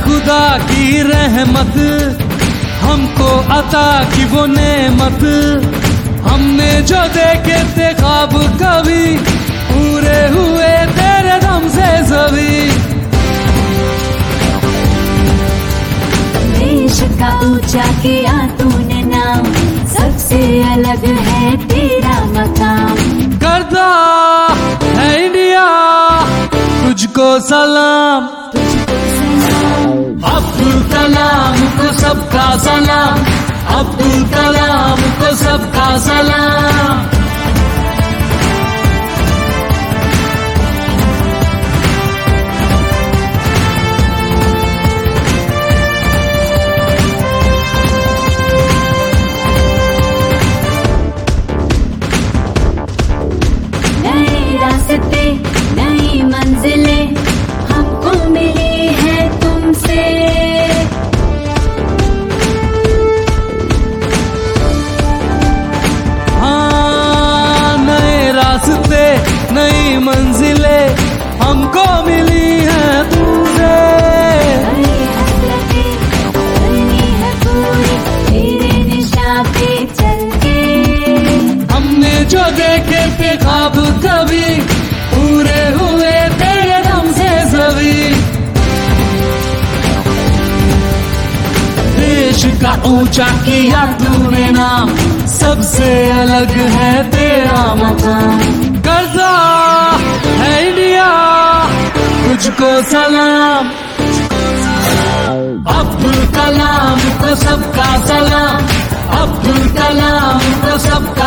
खुदा की रहमत, हमको अता की वो नेमत, हमने जो देखे थे ख्वाब कभी पूरे हुए तेरे दम से सभी। देश का ऊंचा किया तूने नाम, सबसे अलग है तेरा मकाम। करता है इंडिया तुझको सलाम, अब्दुल कलाम को सबका सलाम, अब्दुल कलाम को सबका सलाम। नए रास्ते नई मंजिलें हमको मिली है तुमसे, नई मंजिलें हमको मिली हैं तुमसे। है पूरी तेरे निशान पे चल के, हमने जो देखे थे ख्वाब कभी पूरे हुए तेरे दम से सभी। देश का ऊंचा किया तूने नाम, सबसे अलग है तेरा मकाम। करता है इंडिया तुझको सलाम, अब्दुल कलाम को सबका सलाम, अब्दुल कलाम को सबका